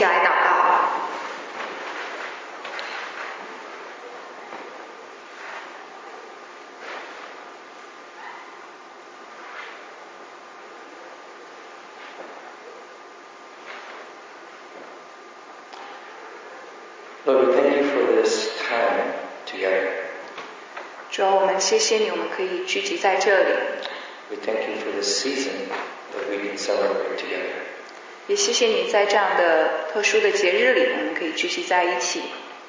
起来祷告。 Lord, we thank you for this time together. 主啊，我们谢谢你，我们可以聚集在这里。 We thank you for this season that we can celebrate together. 也谢谢你在这样的特殊的节日里，我们可以聚集在一起。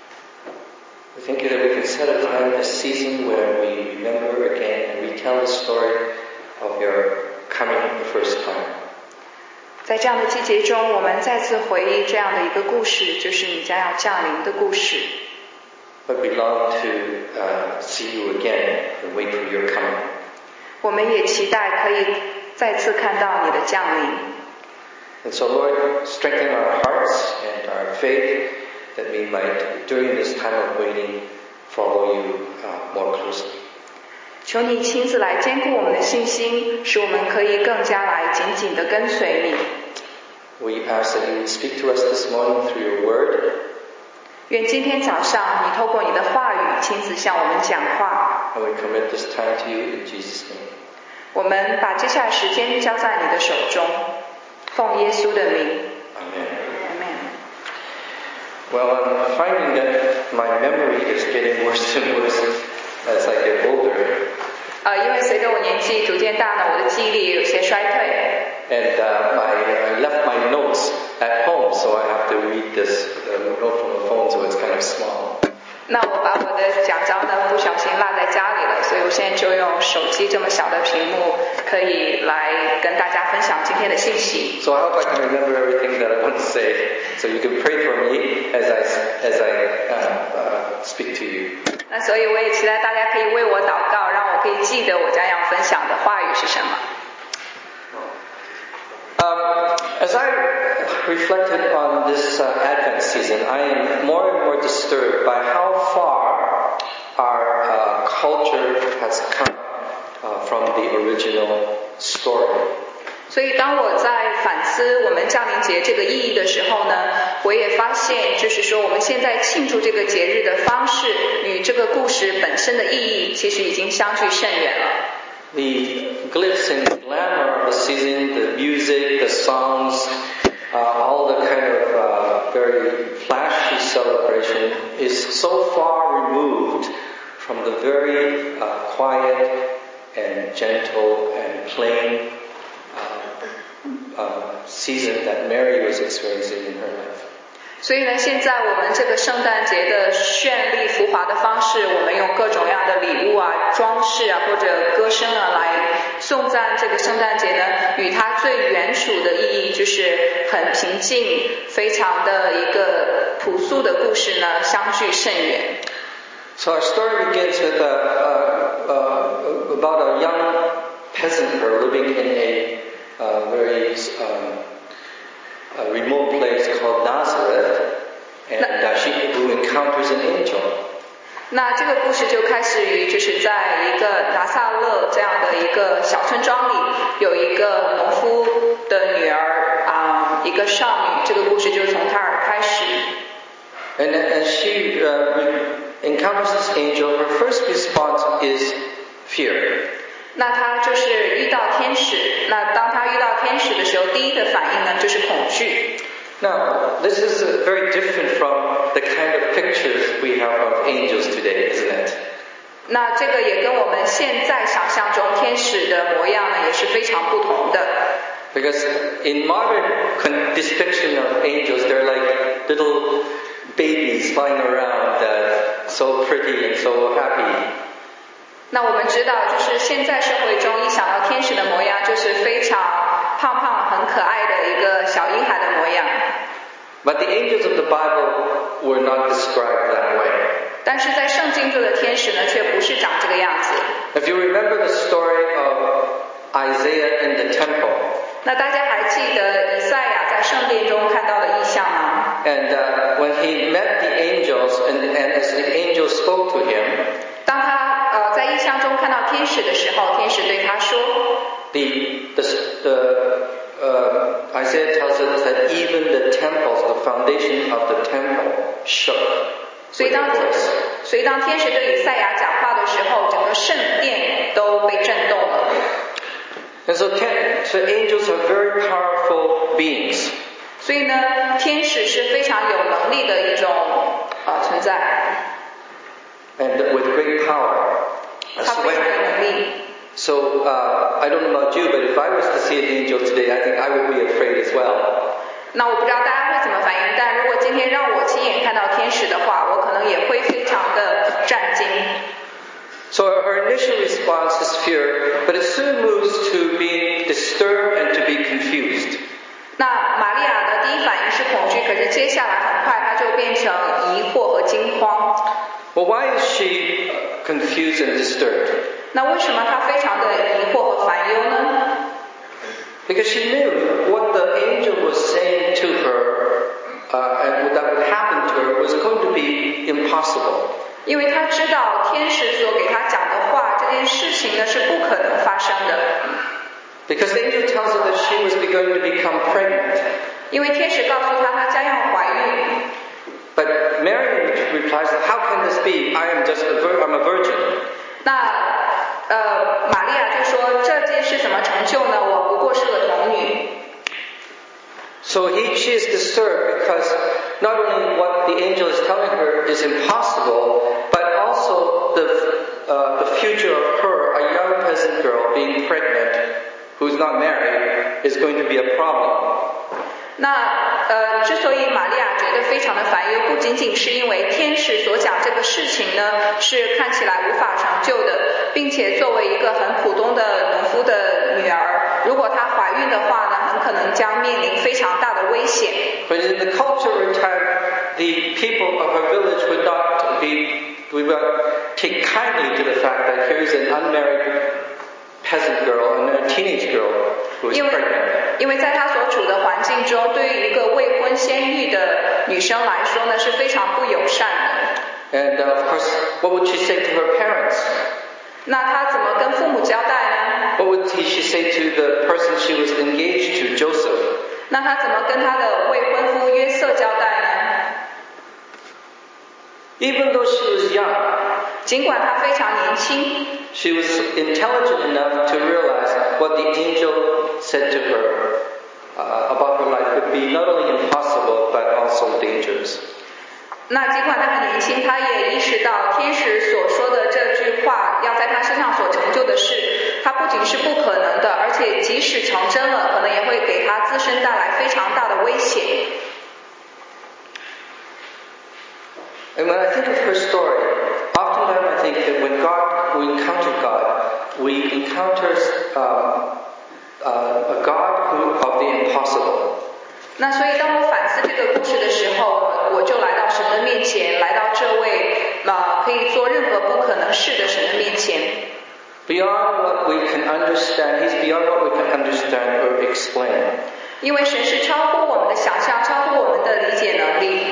We thank you that we can set aside this season where we remember again and retell the story of your coming the first time. 在这样的季节中，我们再次回忆这样的一个故事，就是你将要降临的故事。 But we long to see you again and wait for your coming. 我们也期待可以再次看到你的降临。 And so, Lord, strengthen our hearts and our faith that we might, during this time of waiting, follow you more closely. 求你亲自来坚固我们的信心，使我们可以更加来紧紧地跟随你。 We ask that you would speak to us this morning through your word. 愿今天早上你透过你的话语亲自向我们讲话。 And we commit this time to you in Jesus' name. 我们把接下来时间交在你的手中，奉耶稣的名。 Amen. Amen. Well, I'm finding that my memory is getting worse and worse as I get older. 因为随着我年纪逐渐大呢，我的记忆力有些衰退。 And I left my notes at home, so I have to read this note from the phone, so it's kind of small. 那我把我的奖章呢不小心落在家里了，所以我现在就用手機这么小的屏幕，可以来跟大家分享今天的信息。 So I hope I can remember everything that I want to say, so you can pray for me as I speak to you. 那所以我也期待大家可以为我祷告，让我可以记得我将要分享的话语是什么。 As I reflected on this Advent season, I am more and more disturbed by how far our culture has come from the original story. 所以当我在反思我们降临节这个意义的时候呢，我也发现就是说我们现在庆祝这个节日的方式与这个故事本身的意义其实已经相距甚远了。 The glitz and glamour of the season, the music, the songs, all the kind of very flashy celebration is so far removed from the very quiet and gentle and plain season that Mary was experiencing in her life. 所以呢，现在我们这个圣诞节的绚丽浮华的方式，我们用各种各样的礼物啊、装饰啊或者歌声啊来颂赞这个圣诞节呢，与它最原属的意义就是很平静、非常的一个朴素的故事呢，相距甚远。 So our story begins with about a young peasant girl living in a very remote place called Nazareth, and who encounters an angel. 那这个故事就开始于就是在一个拿撒勒这样的一个小村庄里，有一个农夫的女儿一个少女，这个故事就从她而开始。 And as she encounters this angel, her first response is fear. 那她就是遇到天使，那当她遇到天使的时候，第一的反应呢就是恐惧。 Now, this is very different from the kind of pictures we have of angels today, isn't it? 那这个也跟我们现在想象中天使的模样呢也是非常不同的。 Because in modern depiction of angels, they're like little babies flying around, so pretty and so happy. 那我们知道，就是现在社会中一想到天使的模样，就是非常胖胖、很可爱的一个小婴孩的模样。 But the angels of the Bible were not described that way. 但是在圣经中的天使呢，却不是长这个样子。 If you remember the story of Isaiah in the temple. 那大家还记得以赛亚在圣殿中看到的异象吗？ And when he met the angels, and as the angels spoke to him, 当他在异象中看到天使的时候，天使对他说 Isaiah tells us that even the temples, the foundation of the temple shook. 所以当天使对以赛亚讲话的时候，整个圣殿都被震动了。 And so angels are very powerful beings. 所以呢，天使是非常有能力的一种存在。 And with great power. 他非常有能力。 So I don't know about you, but if I was to see an angel today, I think I would be afraid as well. 那我不知道大家会怎么反应，但如果今天让我亲眼看到天使的话，我可能也会非常的战惊。 So her initial response is fear, but it soon moves to being disturbed and to be confused. 那玛利亚的第一反应是恐惧，可是接下来很快她就变成疑惑和惊慌。 Well, why is she confused and disturbed? 那为什么她非常的疑惑和烦忧呢？ Because she knew what the angel was saying to her and what that would happen to her was going to be impossible. 因为她知道天使所给她讲的话，这件事情呢是不可能发生的。 Because the angel tells her that she was going to become pregnant. 因为天使告诉她，她将要怀孕。 But Mary replies, "How can this be? I'm a virgin." 那玛利亚就说这件事怎么成就呢？我不过是个童女。 So she is disturbed because not only what the angel is telling her is impossible, but also the future of her, a young peasant girl being pregnant, who's not married, is going to be a problem. 那之所以玛利亚觉得非常的烦忧，不仅仅是因为天使所讲这个事情呢是看起来无法成就的，并且作为一个很普通的农夫的女儿，如果她怀孕的话呢，很可能将面临非常大的危险。 But in the culture of her time, the people of her village would not take kindly to the fact that here is an unmarried peasant girl and a teenage girl who is pregnant. 因为在她所处的环境中，对于一个未婚先孕的女生来说呢，是非常不友善的。 And of course, what would she say to her parents? 那她怎么跟父母交代呢？ What would she say to the person she was engaged to, Joseph? 那她怎么跟她的未婚夫约瑟交代呢？ Even though she was young, 尽管她非常年轻， she was intelligent enough to realize what the angel said to her about her life would be not only impossible but also dangerous. 那尽管她很年轻，她也意识到天使所说的这句话要在她身上所成就的事，它不仅是不可能的，而且即使成真了，可能也会给她自身带来非常大的危险。 And when I think of her story, oftentimes I think that when we encounter God, we encounter a God of the impossible. 那所以当我反思这个故事的时候，我就来到神的面前，来到这位可以做任何不可能事的神的面前。 Beyond what we can understand, He's beyond what we can understand or explain. 因为神是超乎我们的想象，超乎我们的理解能力。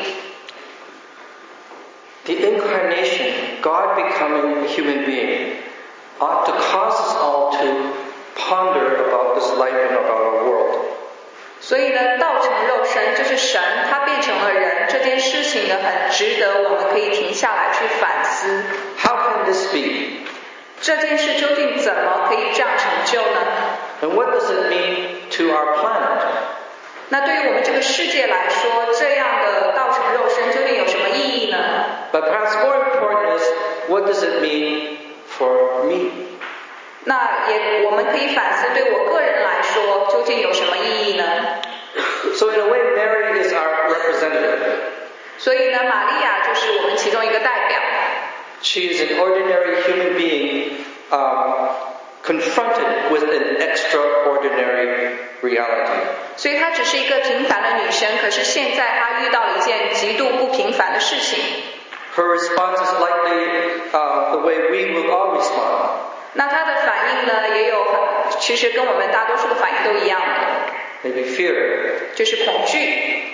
The incarnation, God becoming a human being, ought to cause us all to ponder about this life and about our world. 所以呢，道成肉身就是神他变成了人这件事情呢，很值得我们可以停下来去反思。 How can this be? 这件事究竟怎么可以这样成就呢？ And what does it mean to our planet? 那对于我们这个世界来说，这样的道成肉身究竟有什么意义呢？ But perhaps more important is, what does it mean for me? 那我们可以反思，对我个人来说究竟有什么意义呢？ So in a way, Mary is our representative. 所以呢，玛利亚就是我们其中一个代表。 She is an ordinary human being confronted with an extraordinary reality. 所以她只是一个平凡的女生，可是现在她遇到了一件极度不平凡的事情。 Her response is likely the way we will all respond. 那她的反应呢，也有其实跟我们大多数的反应都一样的， Maybe fear, 就是恐惧、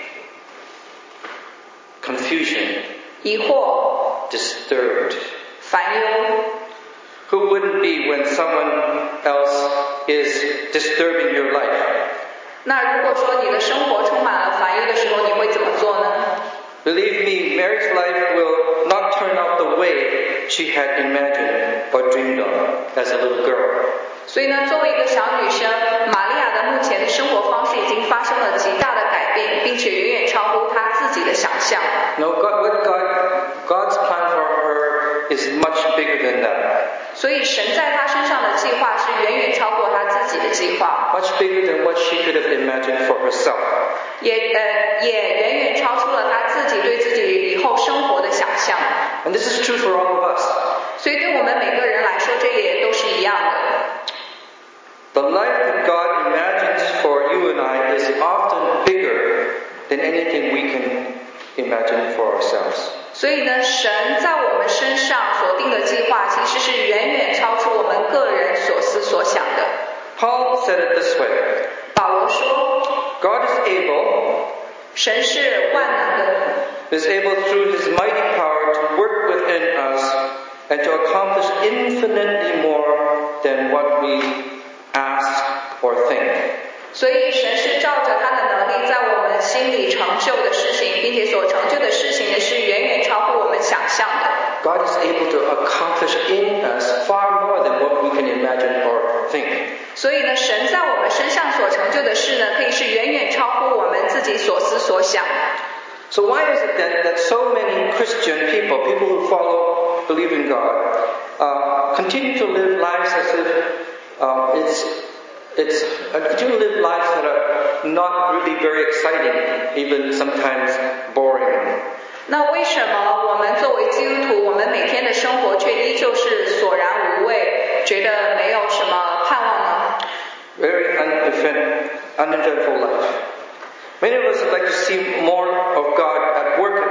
confusion, 疑惑、 disturbed. 烦忧。 Who wouldn't be when someone else is disturbing your life? 那如果说你的生活充满了烦忧的时候，你会怎么做呢？ Believe me, Mary's life will not turn out the way she had imagined or dreamed of as a little girl. 所以呢，作为一个小女生，玛利亚的目前的生活方式已经发生了极大的改变，并且远远超乎她自己的想象。 No, God's plan for her is much bigger than that. 所以神在她身上的计划是远远超过她自己的计划， Much bigger than what she could have imagined for herself. 也远远超出了她自己对自己以后生活的想象。 And this is true for all of us. 所以对我们每个人来说，这也都是一样的。 The life that God imagines for you and I is often bigger than anything we can imagine for ourselves. 所以呢，神在我们身上所定的计划，其实是远远超出我们个人所思所想的。 Paul said it this way. 保罗说， God is able 神是万能的， through his mighty power to work within us and to accomplish infinitely more than what we ask or think. 所以神是照着他的能力在我们心里成就的事情，并且所成就的事情呢，是远远超乎我们想象的。 God is able to accomplish in us far more than what we can imagine or think. 所以呢，神在我们身上所成就的事呢，可以是远远超乎我们自己所思所想。 So why is it then that so many Christian people who believe in God, continue to live lives as if continue to live lives that are not really very exciting, even sometimes boring? 那为什么我们作为基督徒，我们每天的生活却依旧是索然无味，觉得没有什么盼望呢？ Very uneventful life. Many of us would like to see more of God at work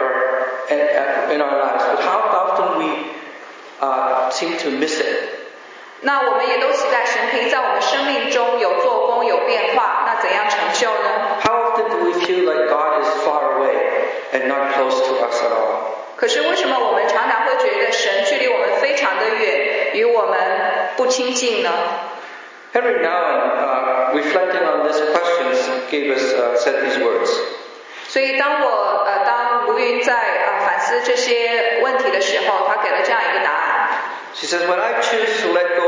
in our lives, but how often we seem to miss it. 那我们也都期待神可以在我们生命中有做工、有变化，那怎样成就呢？ How often do we feel like God is far away and not close to us at all? 可是为什么我们常常会觉得神距离我们非常的远，与我们不亲近呢？ Henry Nouwen, reflecting on these questions, said these words. 所以当卢云在反思这些问题的时候，他给了这样一个答案。 She says, when I choose to let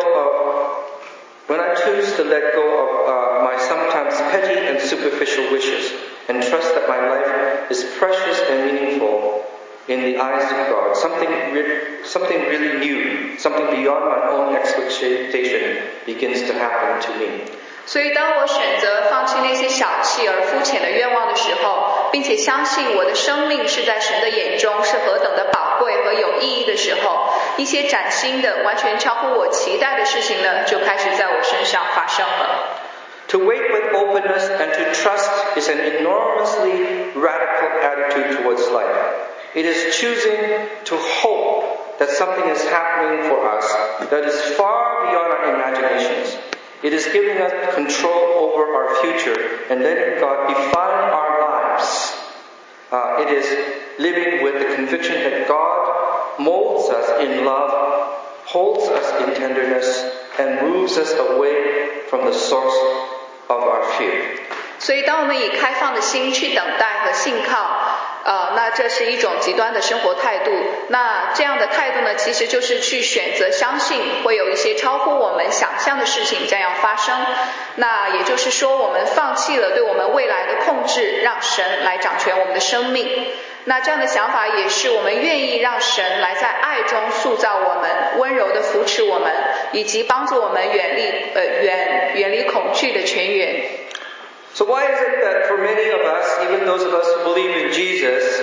go of my sometimes petty and superficial wishes and trust that my life is precious and meaningful in the eyes of God, something really new, something beyond my own expectation begins to happen to me. 所以当我选择放弃那些小气而肤浅的愿望的时候，并且相信我的生命是在神的眼中是何等的宝贵和有意义的时候，一些崭新的完全超乎我期待的事情呢，就开始在我身上发生了。 To wait with openness and to trust is an enormously radical attitude towards life. It is choosing to hope that something is happening for us that is far beyond our imaginations. It is giving us control over our future and letting God define our lives. It is living with the conviction that God molds us in love, holds us in tenderness, and moves us away from the source of our fear. 所以当我们以开放的心去等待和信靠，那这是一种极端的生活态度。那这样的态度呢，其实就是去选择相信会有一些超乎我们想象的事情将要发生。那也就是说，我们放弃了对我们未来的控制，让神来掌权我们的生命。那这样的想法也是我们愿意让神来在爱中塑造我们，温柔地扶持我们，以及帮助我们远离恐惧的泉源。 So why is it that for many of us, even those of us who believe in Jesus,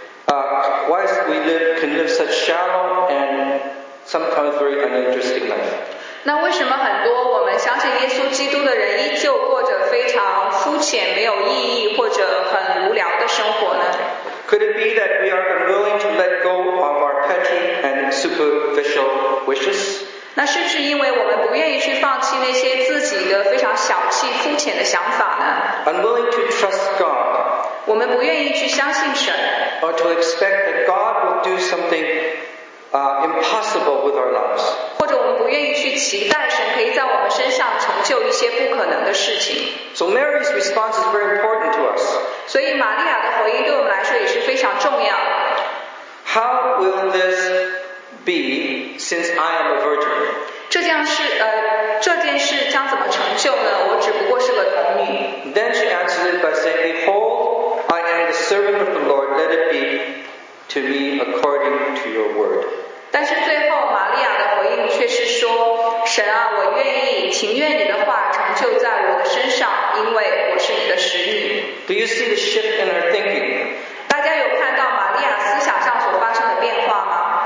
why is it we can live such shallow and sometimes very uninteresting life? 那为什么很多我们相信耶稣基督的人依旧过着非常肤浅、没有意义或者很无聊的生活呢？ Could it be that we are unwilling to let go of our petty and superficial wishes? 那是不是因为我们不愿意去放弃那些自己的非常小气、肤浅的想法呢？ Unwilling to trust God? 我们不愿意去相信神， Or to expect that God will do something impossible with our lives? 或者我们不愿意去期待神可以在我们身上成就一些不可能的事情。 So Mary's response is very important to us. 所以玛利亚的回应对我们来说也是非常重要的。 How will this be since I am a virgin? 这件事将怎么成就呢？我只不过是个童女。 Then she answered it by saying, Behold, I am the servant of the Lord. Let it be to me according to your word. 但是最后玛利亚的回应却是说，神啊，我愿意，情愿你的话成就在我的身上，因为我是你的使女。 Do you see the shift in her thinking? 大家有看到玛利亚思想上所发生的变化吗？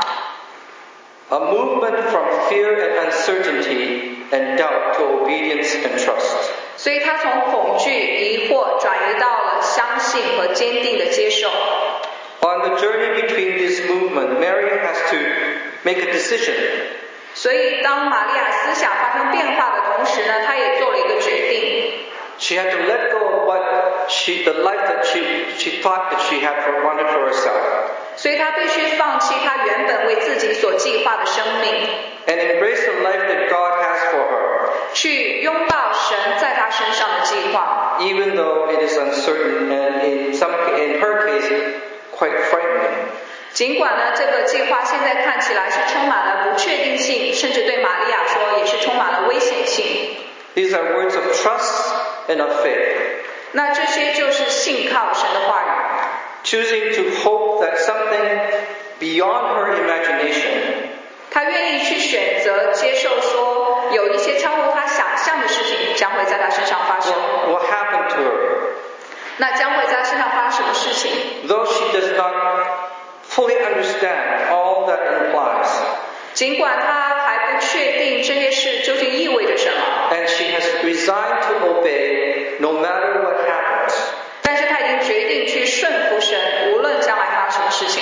A movement from fear and uncertainty and doubt to obedience and trust. 所以她从恐惧、疑惑转移到了相信和坚定的接受。 On the journey between this movement, Mary has to make a decision. 所以当玛利亚思想发生变化的同时呢，她也做了一个决定。 She had to let go of the life that she thought that she wanted for herself. 所以她必须放弃她原本为自己所计划的生命， And embrace the life that God has for her, 去拥抱神在她身上的计划。 even though it is uncertain and in her case, quite frightening. 尽管呢，这个计划现在看起来是充满了不确定性，甚至对玛利亚说也是充满了危险性。 These are words of trust and of faith. 那这些就是信靠神的话语， Choosing to hope that something beyond her imagination 她愿意去选择接受说，有一些超乎她想象的事情将会在她身上发生。 will happen to her. 那将会在她身上发生什么事情？ Though she does not fully understand all that implies, 尽管她还不确定这些事究竟意味着什么， and she has resigned to obey no matter what happens. 但是她已经决定去顺服神，无论将来发生什么事情。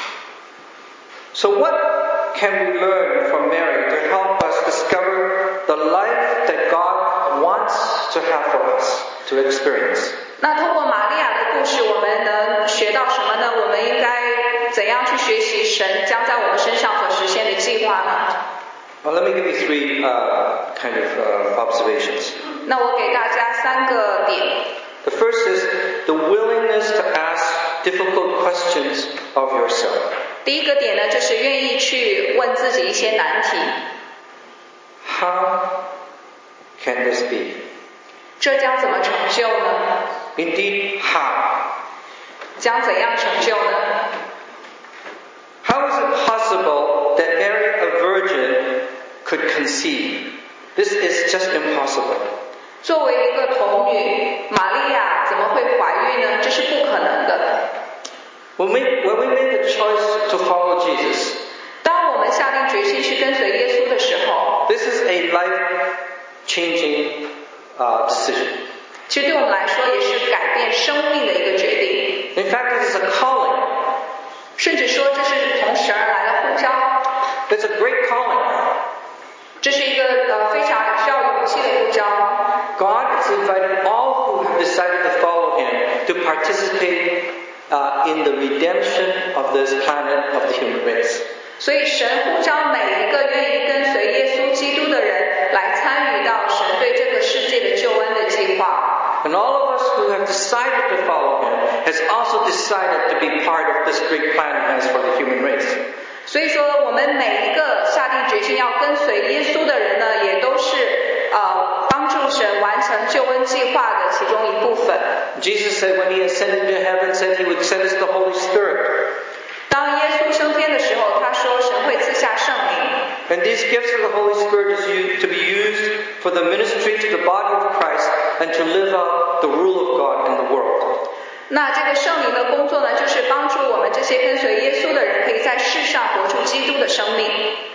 So what can we learn from Mary to help us discover the life that God wants to have for us to experience? 那通过玛利亚的故事，我们能学到什么呢？我们应该怎样去学习神将在我们身上所实现的计划呢？ Well, let me give you three observations. 那我给大家3个点。 The first is the willingness to ask difficult questions of yourself. 第一个点呢，就是愿意去问自己一些难题。 How can this be? 这将怎么成就呢？ Indeed, how? 将怎样成就呢？ How is it possible that Mary, a virgin, could conceive? This is just impossible. 作为一个童女，玛利亚怎么会怀孕呢？这是不可能的。 When we make the choice to follow Jesus, 当我们下定决心去跟随耶稣的时候， this is a life-changing decision. 其实对我们来说也是改变生命的一个决定， In fact, it is a calling. 甚至说这是从神而来的呼召， It's a great calling. 这是一个非常需要勇气的呼召。 God is inviting all who have decided to follow Him to participate in the redemption of this planet, of the human race. 所以神呼召每一个愿意跟随耶稣基督的人来参与到神对这个世界的救恩的计划。 And all of us who have decided to follow Him has also decided to be part of this great plan He has for the human race. 所以说，我们每一个下定决心要跟随耶稣的人呢，也都是帮助神完成救恩计划的其中一部分。 Jesus said when He ascended to heaven, said He would send us the Holy Spirit. 当耶稣升天的时候，他说神会赐下圣灵。 And these gifts of the Holy Spirit is to be used for the ministry to the body of Christ and to live out the rule of God in the world. 那这个圣灵的工作呢，就是帮助我们这些跟随耶稣的人，可以在世上活出基督的生命。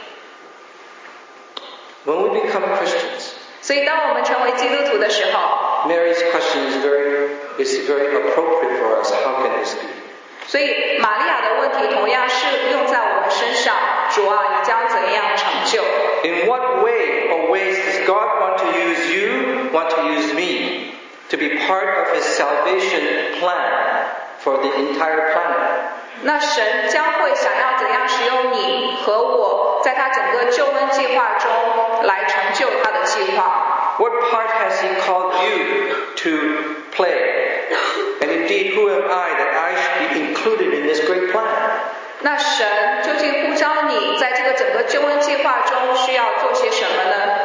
When we become Christians, 所以，当我们成为基督徒的时候， Mary's question is very appropriate for us. How can this be? 所以玛利亚的问题同样适用在我们身上。主啊，你将怎样成就？ In what way or ways does God want to use you, want to use me, to be part of His salvation plan for the entire planet? 那神将会想要怎样使用你和我，在他整个救恩计划划中来成就他的计划。 What part has He called you to play? And indeed, who am I that I should be included in this great plan? 那神究竟呼召你在这个整个救恩计划中需要做些什么呢？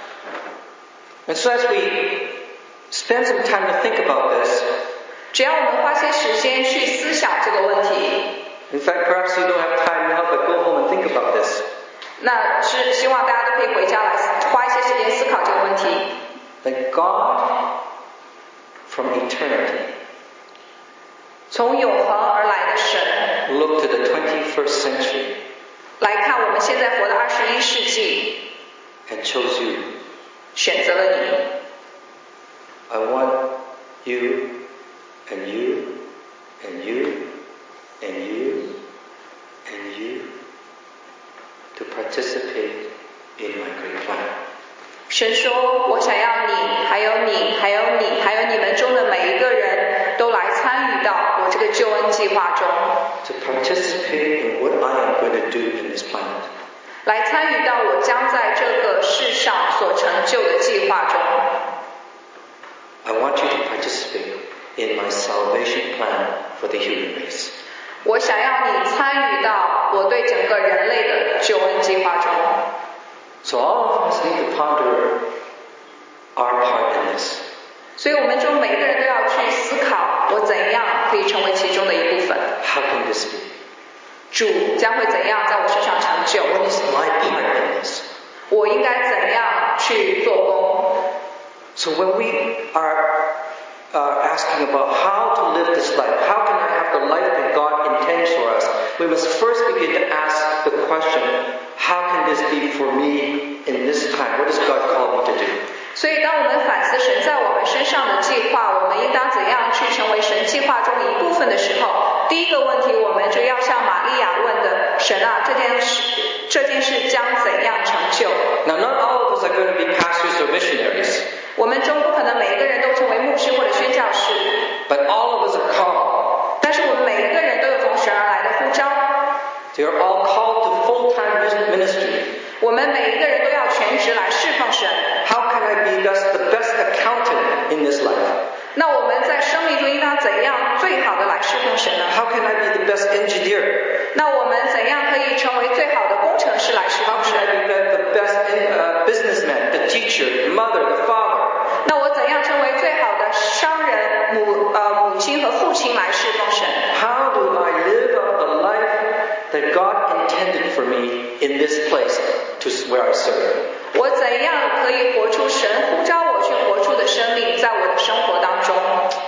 And so as we spend some time to think about this, 只要我们花些时间去思想这个问题， in fact, perhaps you don't have time now, but go home and think about this. 那是希望大家都可以回家来花一些时间思考这个问题。 That God, from eternity, 从永恒而来的神 looked to the 21st century 来看我们现在活的21世纪， and chose you. 选择了你。 I want you and you and you and you and you to participate in my great plan. 神说，我想要你，还有你，还有你，还有你们中的每一个人都来参与到我这个救恩计划中， To participate in what I am going to do in this planet. 来参与到我将在这个世上所成就的计划中。 I want you to participate in my salvation plan for the human race. 我想要你参与到我对整个人类的救恩计划中。 So all of us need to ponder our part in this. 所以我们中每一个人都要去思考，我怎样可以成为其中的一部分。 How can this be? 主将会怎样在我身上成就？ What is my part in this? 我应该怎样去做工？ So when we are asking about how to live this life, how can I have the life that God intends for us, we must first begin to ask the question, how can this be for me in this time? What does God call me to do? 所以当我们反思神在我们身上的计划，我们应当怎样去成为神计划中一部分的时候，第一个问题我们就要像玛利亚问的：神啊，这件事将怎样成就？ Now, not all of us are going to be pastors or missionaries, 我们中不可能每一个人都成为牧师或者宣教士， but all of us are called. 但是我们每一个人都有从神而来的呼召， They are all called to full-time ministry. 我们每一个人都要全职来侍奉神。 How can I be the best accountant in this life? 那我们在生命中应当怎样最好的来侍奉神呢？ How can I be the best engineer? 那我们怎样可以成为最好的工程师来侍 How 奉 can 神？ I be the best businessman, the teacher, the mother, the father? 那我怎样成为最好的商人、母亲和父亲来侍奉神？ How do I live out the life that God intended for me in this place to where I serve? 我怎样可以活出神呼召我去活出的生命，在我的生活当中？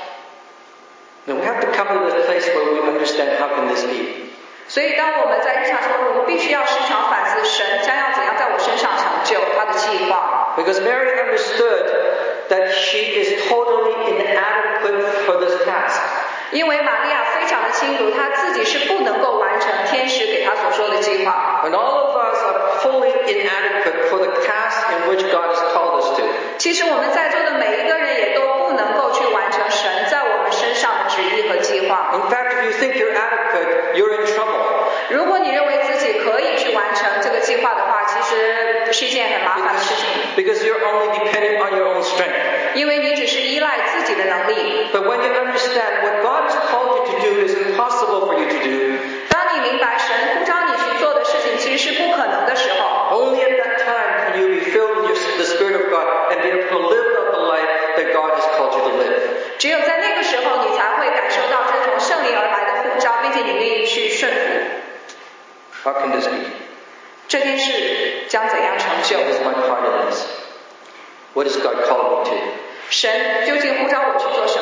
Now we have to come to this place where we understand how can this be. 所以当我们在日常生活中，我们必须要时常反思神将要怎样在我身上成就他的计划。 Because Mary understood that she is totally inadequate for this task. 因为玛利亚非常的清楚，她自己是不能够完成天使给她所说的计划。 And all of us are fully inadequate for the task in which God has called us to. 其实我们在座的每一个人也都不能够去完成神在我们身上的旨意和计划。 In fact, if you think you're adequate, you're in trouble. 如果你认为自己可以去完成这个计划的话，其实是一件很麻烦的事情， Because you're only dependent on your own strength. 因为你只是依赖自己的能力。 But when you understand what God has called you to do is impossible for you to do, 当你明白神呼召你去做的事情其实是不可能的时候， only at that time can you be filled with the Spirit of God and be able to live out the life that God has called you to live. 只有在那个时候，你才会感受到这从圣灵而来的呼召，并且你愿意去顺服。 How can this be? 这件事将怎样成就？ What is my part in this? What has God called me to? 神究竟呼召我去做什么？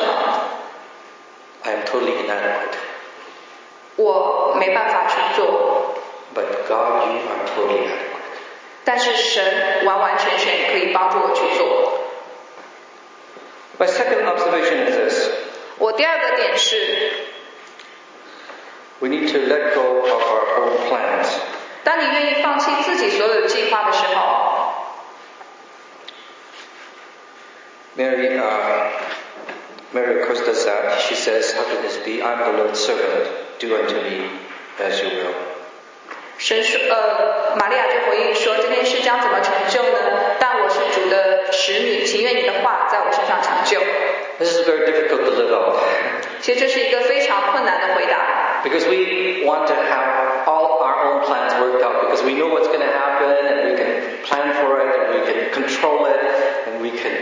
I am totally inadequate. 我没办法去做， But God, you are totally adequate. 但是神完完全全可以帮助我去做。 My second observation is this. 我第二个点是， We need to let go of our own plans. 当你愿意放弃自己所有的计划的时候， Mary, of course, does that. She says, how can this be? I'm the Lord's servant. Do unto me as you will. 玛利亚就回应说，这件事将怎么 This is very difficult to live out. 其实这是一个非常困难的回答， Because we want to have all our own plans worked out because we know what's going to happen and we can plan for it and we can control it and we can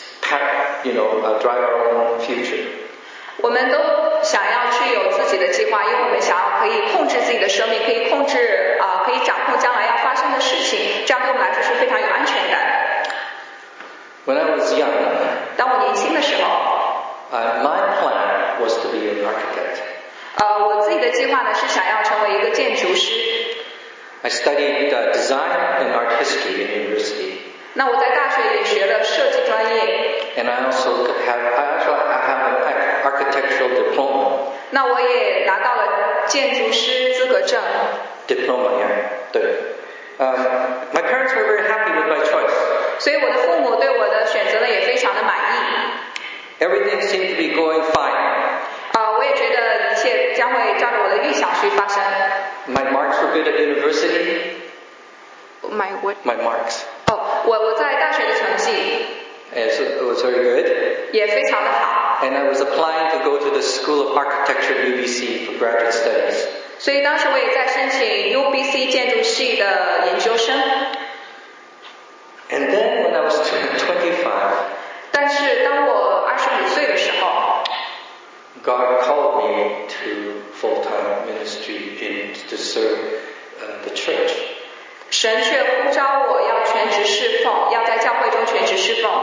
drive our own future. 我们都想要去有自己的计划，因为我们想要可以控制自己的生命，可以控制可以掌控将来要发生的事情，这样对我们来说是非常有安全感的。 When I was young, 当我年轻的时候， my plan was to be an architect. 我自己的计划呢是想要成为一个建筑师。 I studied design and art history in university. 那我在大学也学了设计专业。 And I have an architectural diploma. 那我也拿到了建筑师资格证。 Diploma, yeah. 对。My parents were very happy with my choice. 所以我的父母对我的选择呢也非常的满意。 Everything seemed to be going fine. 我也觉得一切将会照着我的预想去发生。 My marks were good at university. My what? My marks. 我在大学的成绩 It was very good. 也非常的好。 And I was applying to go to the School of Architecture at UBC for graduate studies. 所以当时我也在申请 UBC 建筑系的研究生。 And then when I was 25, 但是当我25岁的时候 God called me to full-time ministry to serve the church. 神却呼召我要全职侍奉，要在教会中全职侍奉。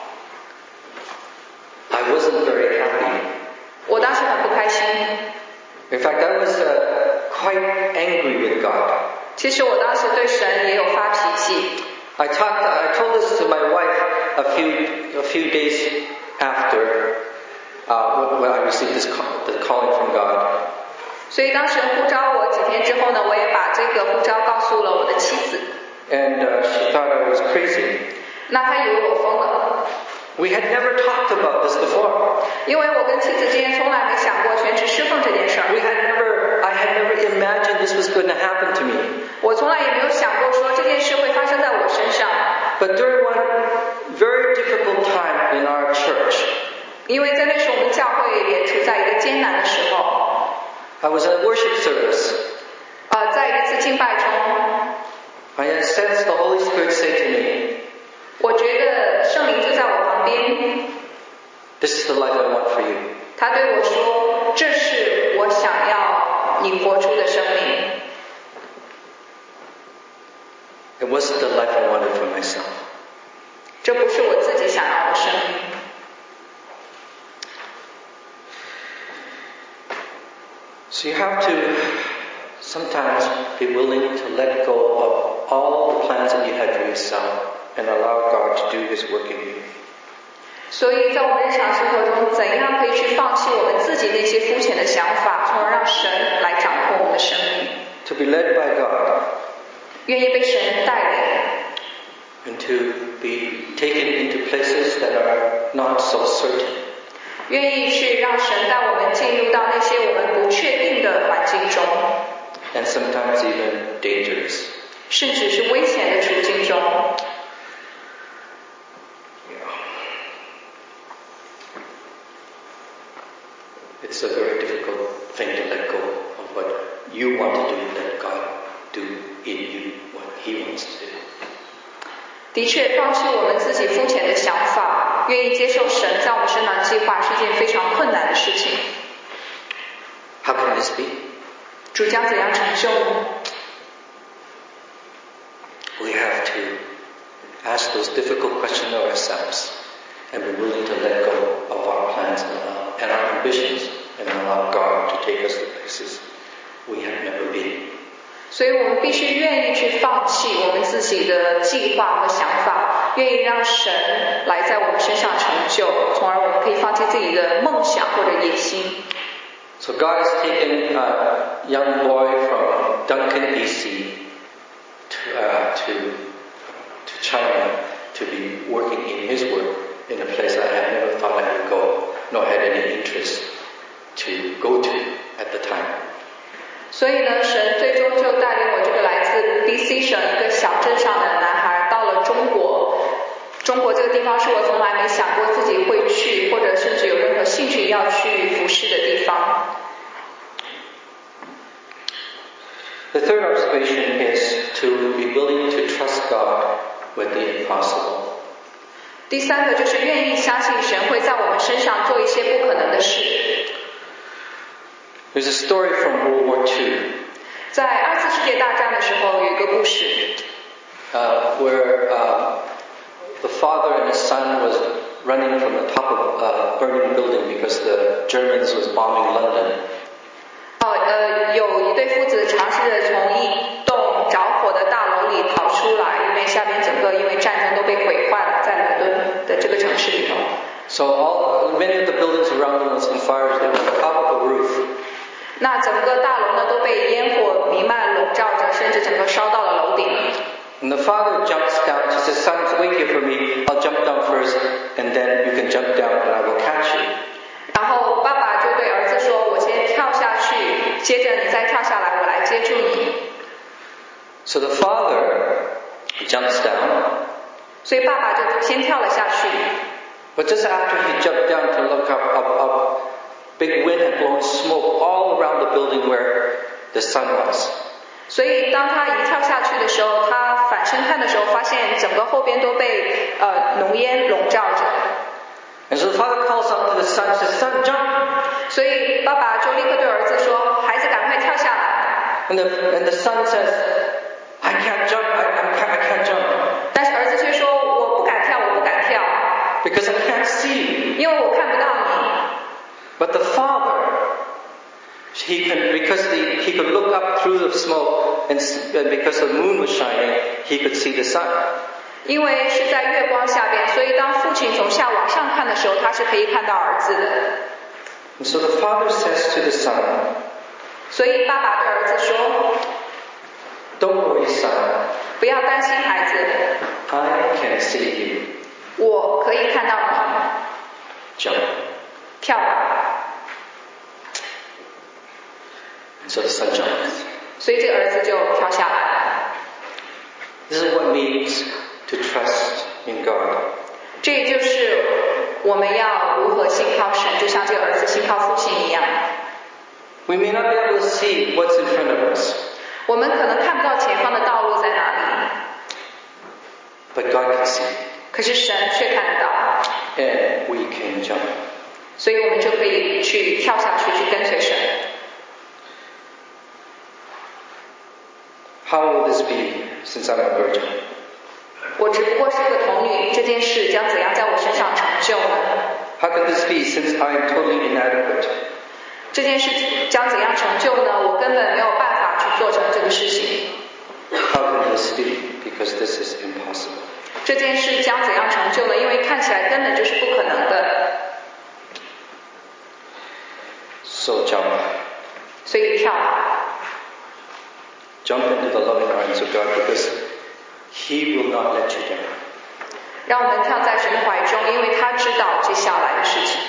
I wasn't very happy. 我当时很不开心。 In fact, I was quite angry with God. 其实我当时对神也有发脾气。 I told this to my wife a few days after when I received the calling from God. 所以当神呼召我几天之后呢，我也把这个呼召告诉了我的妻子。 And she thought I was crazy. 那她以为我疯了。 We had never talked about this before. 因为我跟妻子之间从来没想过全职侍奉这件事儿。 I had never imagined this was going to happen to me. 我从来也没有想过说这件事会发生在我身上。 But during one very difficult time in our church, 因为在那时候我们教会也处在一个艰难的时候。 I was in a worship service. 在一次敬拜中 I had sensed the Holy Spirit say to me, 我觉得圣灵就在我旁边。 This is the life I want for you. 他对我说，这是我想要你活出的生命。 It wasn't the life I wanted for myself. 这不是我自己想要的生命。 So you have to sometimes be willing to let go of all the plans that you had for yourself and allow God to do His work in you. 所以在我们日常生活中，怎样可以去放弃我们自己那些肤浅的想法，从而让神来掌控我们的生命？ To be led by God 愿意被神带领， and to be taken into places that are not so certain. 愿意去让神带我们进入到那些我们不确定的环境中， And sometimes even dangerous. 甚至是危险的处境中。 It's a very difficult thing to let go of what you want to do, let God do in you what He wants to do. 的确，放弃我们自己肤浅的想法，愿意接受神在我们身上的计划，是一件非常困难的事情。 How can this be? 主将怎样成就呢？ We have to ask those difficult questions of ourselves and be willing to let go of our plans and our ambitions and allow God to take us to places we have never been. 所以我们必须愿意去放弃我们自己的计划和想法，愿意让神来在我们身上成就，从而我们可以放弃自己的梦想或者野心。 So God has taken a young boy from Duncan, BC to China to be working in his work in a place I had never thought I would go, nor had any interest to go to at the time. 所以呢，神最终就带领我这个来自 BC 省一个小镇上的男孩到了中中国这个地方是我从来没想过自己会去，或者甚至有任何兴趣要去服侍的地方。 The third observation is to be willing to trust God with the impossible. 第三个就是愿意相信神会在我们身上做一些不可能的事。 There's a story from World War II. 在二次世界大战的时候有一个故事。 Where the father and his son was running from the top of a burning building because the Germans was bombing London. 有一对父子尝试着从一栋着火的大楼里逃出来，因为下边整个因为战争都被毁坏了，在伦敦的这个城市里头。 So many of the buildings around them was on fire. They were on top of the roof. 那整个大楼呢都被烟火弥漫笼罩着，甚至整个烧到了楼顶。 And the father jumps down. He says, "Son, wait here for me. I'll jump down first, and then you can jump down, and I will catch you." 然后爸爸就对儿子说：“我先跳下去，接着你再跳下来，我来接住你。” So the father jumps down. 所以爸爸就先跳了下去。 But just after he jumped down to look up, big wind had blown smoke all around the building where the son was. 所以当他一跳下去的时候，他反身看的时候，发现整个后边都被浓烟笼罩着。 And so the father calls out to the son, says, "Son, jump!" 所以爸爸就立刻对儿子说：“孩子，赶快跳下来。” And the son says, "I can't jump. I can't jump." 但是儿子却说：“我不敢跳，我不敢跳。” Because I can't see you. 因为我看不到你。 But the father, because he could look up through the smoke, and because the moon was shining, he could see the sun. 因为是在月光下边，所以当父亲从下往上看的时候，他是可以看到儿子的。 And so the father says to the son, 所以爸爸对儿子说 "Don't worry, son. 不要担心孩子， I can see you. 我可以看到你， Jump." 跳吧。 And so the son jumps. 所以这个儿子就跳下来了。 This is what it means to trust in God. 这也就是我们要如何信靠神，就像这个儿子信靠父亲一样。 We may not be able to see what's in front of us, 我们可能看不到前方的道路在哪里， but God can see, 可是神却看得到， and we can jump. 所以我们就可以去跳下去，去跟随神。 How will this be since I'm a virgin? 我只不过是个童女，这件事将怎样在我身上成就呢？ How can this be since I am totally inadequate? 这件事将怎样成就呢？我根本没有办法去做成这个事情。 How can this be? Because this is impossible. 这件事将怎样成就呢？因为看起来根本就是不可能的。 So jump. 所以跳， Jump into the loving arms of God because He will not let you down. 让我们跳在神的怀中，因为他知道接下来的事情。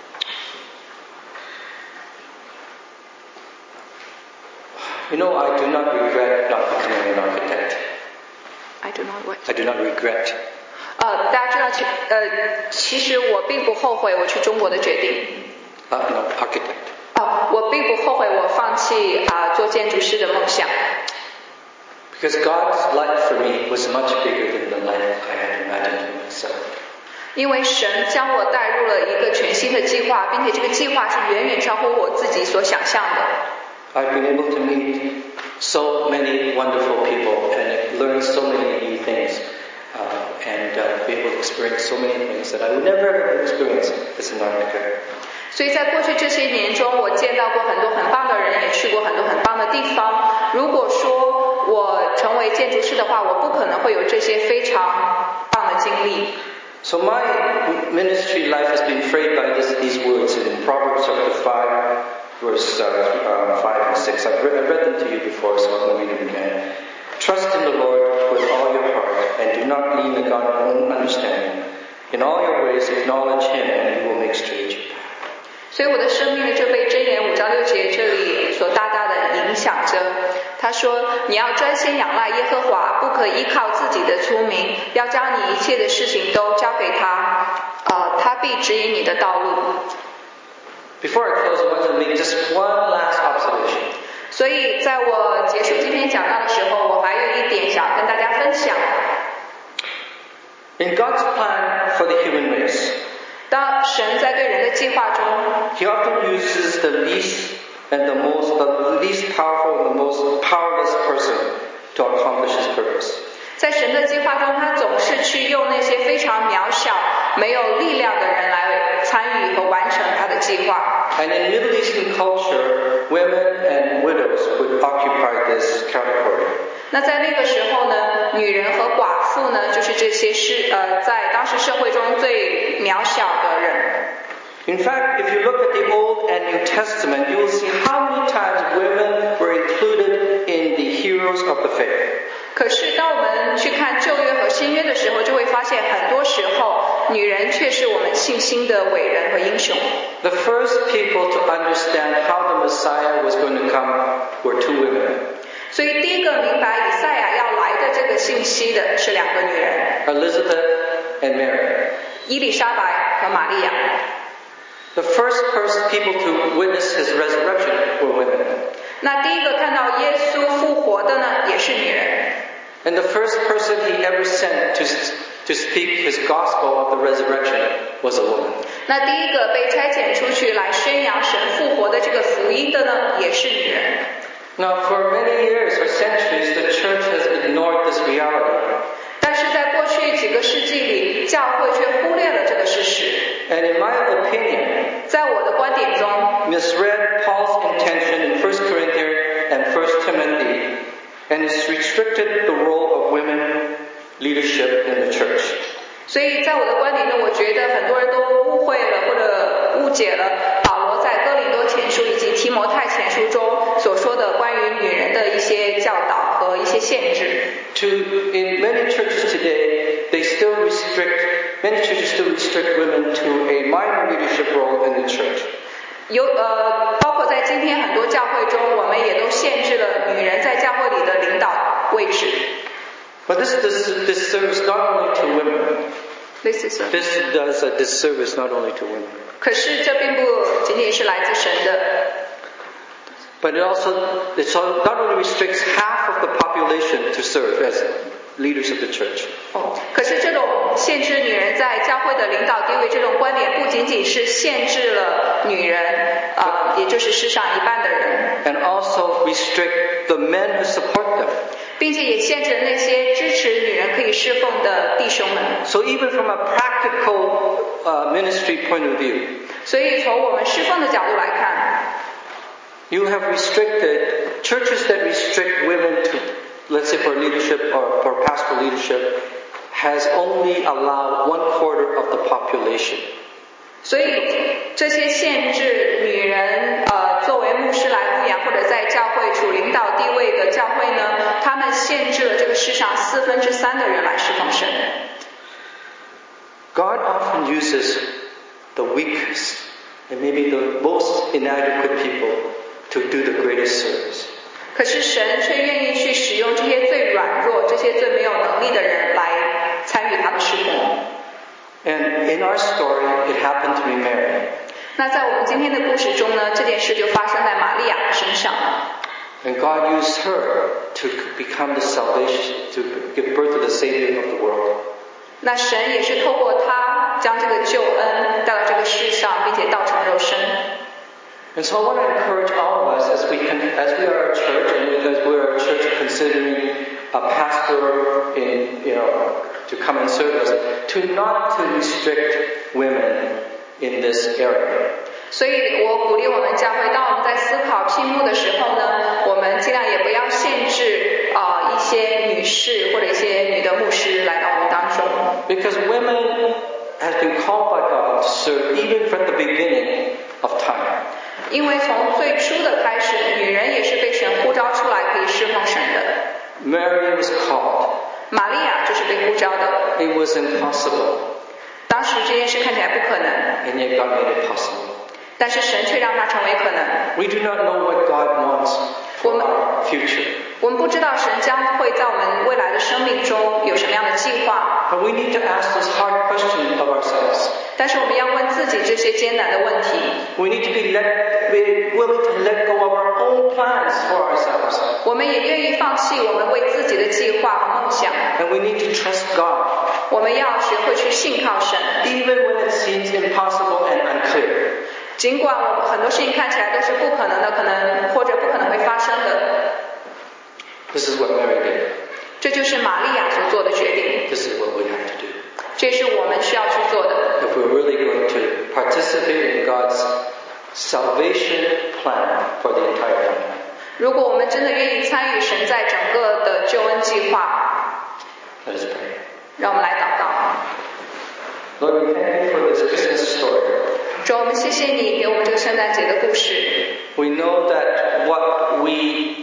You know, I do not regret not becoming an architect. I do not what? I do not regret. 大家知道，其实我并不后悔我去中国的决定。 No, architect. 我并不后悔我放弃做建筑师的梦想。 Because God's life for me was much bigger than the life I had imagined for myself. 因为神将我带入了一个全新的计划，并且这个计划是远远超乎我自己所想象的。 I've been able to meet so many wonderful people and learn so many new things and be able to experience so many things that I would never have experienced as an architect. 所以在过去这些年中，我见到过很多很棒的人，也去过很多很棒的地方。如果说我成为建筑师的话，我不可能会有这些非常棒的经历。 So my ministry life has been framed by these words in Proverbs chapter 5, verse 5 and 6. I've read them to you before, so I'm going to read them again. Trust in the Lord with all your heart, and do not lean on your own understanding. In all your ways acknowledge Him, and He will make straight your path. 所以我的生命就被箴言5章6节这里所大大的影响着。他说：“ 你要专心仰赖耶和华，不可依靠自己的聪明，要将你一切的事情都交给他，他必指引你的道路。 Before I close, I want to make just one last observation. 所以在我结束今天讲到的时候，我还有一点想跟大家分享。 In God's plan for the human race, 当神在对人的计划中， He often uses the least powerful and the most powerless person to accomplish His purpose. 在神的计划中，他总是去用那些非常渺小、没有力量的人来参与和完成他的计划。 And in Middle Eastern culture, women and widows would occupy this category. 那在那个时候呢，女人和寡妇呢，就是这些在当时社会中最渺小的人。 In fact, if you look at the Old and New Testament, you will see how many times women were included in the heroes of the faith. 可是当我们去看旧约和新约的时候，就会发现很多时候，女人却是我们信心的伟人和英雄。 The first people to understand how the Messiah was going to come were two women, 所以第一个明白以赛亚要来的这个信息的是两个女人， Elizabeth and Mary. 伊丽莎白和玛利亚。 The first people to witness His resurrection were women. 那第一个看到耶稣复活的呢，也是女人。 And the first person He ever sent to speak His gospel of the resurrection was a woman. 那第一个被差遣出去来宣扬神复活的这个福音的呢，也是女人。 Now, for many years or centuries, the church has ignored this reality. 但是在过去几个世纪里，教会却忽略了这个事实。 And in my opinion, 在我的观点中， misread Paul's intention in 1 Corinthians and 1 Timothy and has restricted the role of women leadership in the church. 所以在我的观点中，我觉得很多人都误会了或者误解了保罗在哥林多前书以及提摩太前书中所说的关于女人的一些教导和一些限制。 In many churches today, many churches still restrict women to a minor leadership role in the church. 包括在今天很多教会中，我们也都限制了女人在教会里的领导位置。 But this disservice not only to women. This does a disservice not only to women. 可是这并不仅仅是来自神的。 But it not only restricts half of the population to serve as leaders of the church. 可是这种限制女人在教会的领导地位这种观点，不仅仅是限制了女人，也就是世上一半的人。 And also restrict the men who support them. 并且也限制了那些支持女人可以侍奉的弟兄们。 So even from a practical ministry point of view, 所以从我们侍奉的角度来看， you have restricted churches that restrict women to, let's say, for leadership or for pastoral leadership, has only allowed 1/4 of the population. 所以这些限制女人作为牧师来牧养或者在教会处领导地位的教会呢，他们限制了这个世上3/4的人来侍奉神。 God often uses the weakest and maybe the most inadequate people to do the greatest service. 可是神却愿意去使用这些最软弱、这些最没有能力的人来参与他的侍奉。 And in our story, it happened to be Mary. 那在我们今天的故事中呢，这件事就发生在玛利亚的身上。 And God used her to become the salvation, to give birth to the Savior of the world. 那神也是透过她将这个救恩带到这个世上，并且道成肉身。 And so I want to encourage all of us as we are a church and as we are a church considering a pastor to come and serve us, to not to restrict women in this area. 所以我鼓励我们教会，当我们在思考聘牧的时候呢，我们尽量也不要限制一些女士或者一些女的牧师来到我们当中。 Because women have been called by God to serve even from the beginning of time. 因为从最初的开始，女人也是被神呼召出来可以侍奉神的。 Mary was called. 玛利亚就是被呼召的。 It was impossible. 当时这件事看起来不可能， And yet God made it possible. 但是神却让它成为可能。 We do not know what God wants for our future. 我们不知道神将会在我们未来的生命中有什么样的计划， But we need to ask this hard question of ourselves. 但是我们要问自己这些艰难的问题。 We need to be willing to let go of our own plans for ourselves. 我们也愿意放弃我们为自己的计划和梦想。 And we need to trust God, 我们要学会去信靠神， even when it seems impossible and unclear. 尽管我们很多事情看起来都是不可能的，可能或者不可能会发生的。 This is what Mary did. 这就是玛利亚所做的决定， This is what we have to do. 这是我们需要去做的。 If we're really going to participate in God's salvation plan for the entire planet. 如果我们真的愿意参与神在整个的救恩计划， Let us pray. 让我们来祷告。 Lord, we thank you for this Christmas story. 主，我们谢谢你给我们这个圣诞节的故事。 We know that what we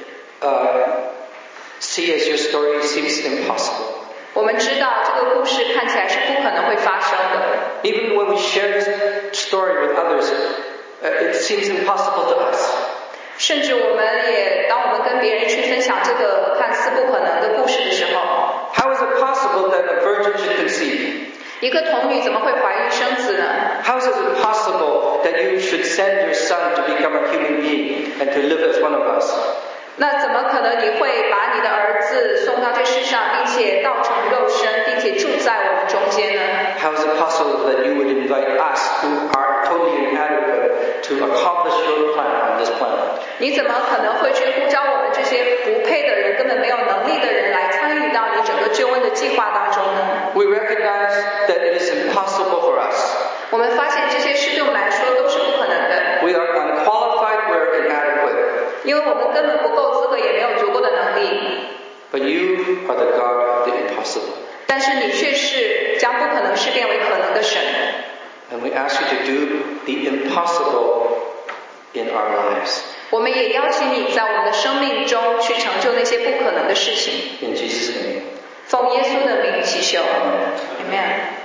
see as your story seems impossible. 我们知道这个故事看起来是不可能会发生的， Even when we share this story with others, it seems impossible to us. 甚至当我们跟别人去分享这个看似不可能的故事的时候， How is it possible that a virgin should conceive? 一个童女怎么会怀孕生子呢？ How is it possible that you should send your son to become a human being and to live as one of us? 那怎么可能你会把你的儿子送到这世上，并且道成肉身，并且住在我们中间呢？ How is it possible that you would invite us who are totally inadequate to accomplish your plan on this planet? 你怎么可能会去呼召我们这些不配的人、根本没有能力的人来参与到你整个救恩的计划当中呢？ We recognize that it is impossible for us. 我们发现这些事对我们来说都是不可能的， We are unqualified, we are inadequate. 因为我们根本不够资格，也没有足够的能力。 But you are the God of the impossible. 但是你却是将不可能事变为可能的神， And we ask you to do the impossible in our lives. 我们也邀请你在我们的生命中去成就那些不可能的事情。 In Jesus' name. 奉耶稣的名祈求 ，Amen。